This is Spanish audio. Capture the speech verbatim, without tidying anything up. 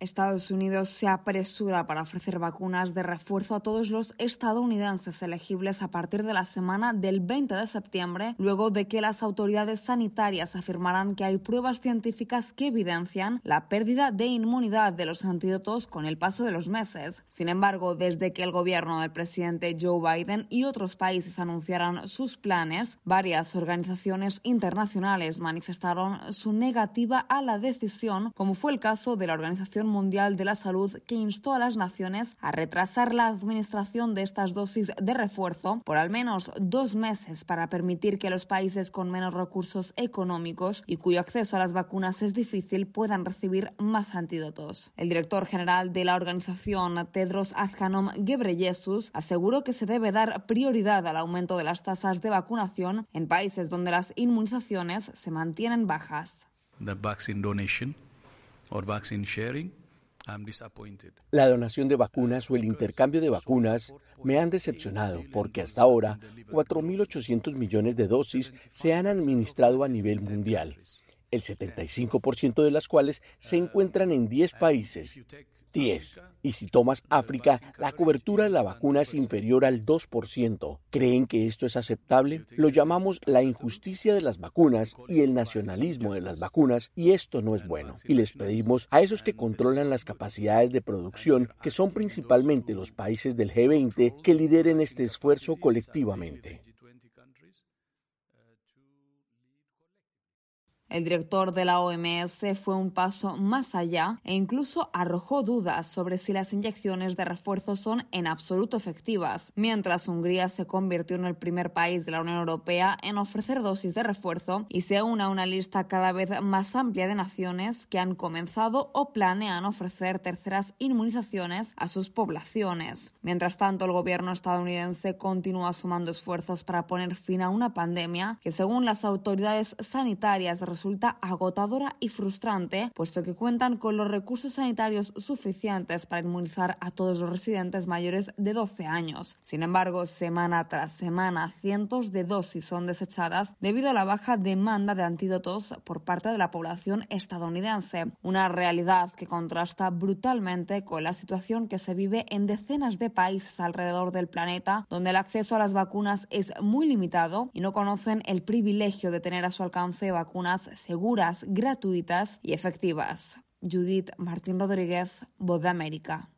Estados Unidos se apresura para ofrecer vacunas de refuerzo a todos los estadounidenses elegibles a partir de la semana del veinte de septiembre, luego de que las autoridades sanitarias afirmaran que hay pruebas científicas que evidencian la pérdida de inmunidad de los antídotos con el paso de los meses. Sin embargo, desde que el gobierno del presidente Joe Biden y otros países anunciaran sus planes, varias organizaciones internacionales manifestaron su negativa a la decisión, como fue el caso de la Organización Mundial de la Salud, que instó a las naciones a retrasar la administración de estas dosis de refuerzo por al menos dos meses para permitir que los países con menos recursos económicos y cuyo acceso a las vacunas es difícil puedan recibir más antídotos. El director general de la organización, Tedros Adhanom Ghebreyesus, aseguró que se debe dar prioridad al aumento de las tasas de vacunación en países donde las inmunizaciones se mantienen bajas. The vaccine donation or vaccine sharing. La donación de vacunas o el intercambio de vacunas me han decepcionado porque hasta ahora cuatro mil ochocientos millones de dosis se han administrado a nivel mundial, el setenta y cinco por ciento de las cuales se encuentran en diez países. diez. Y si tomas África, la cobertura de la vacuna es inferior al dos por ciento. ¿Creen que esto es aceptable? Lo llamamos la injusticia de las vacunas y el nacionalismo de las vacunas, y esto no es bueno. Y les pedimos a esos que controlan las capacidades de producción, que son principalmente los países del G veinte, que lideren este esfuerzo colectivamente. El director de la O M S fue un paso más allá e incluso arrojó dudas sobre si las inyecciones de refuerzo son en absoluto efectivas, mientras Hungría se convirtió en el primer país de la Unión Europea en ofrecer dosis de refuerzo y se une a una lista cada vez más amplia de naciones que han comenzado o planean ofrecer terceras inmunizaciones a sus poblaciones. Mientras tanto, el gobierno estadounidense continúa sumando esfuerzos para poner fin a una pandemia que, según las autoridades sanitarias, resulta agotadora y frustrante, puesto que cuentan con los recursos sanitarios suficientes para inmunizar a todos los residentes mayores de doce años. Sin embargo, semana tras semana, cientos de dosis son desechadas debido a la baja demanda de antídotos por parte de la población estadounidense, una realidad que contrasta brutalmente con la situación que se vive en decenas de países alrededor del planeta, donde el acceso a las vacunas es muy limitado y no conocen el privilegio de tener a su alcance vacunas seguras, gratuitas y efectivas. Judith Martín Rodríguez, Voz de América.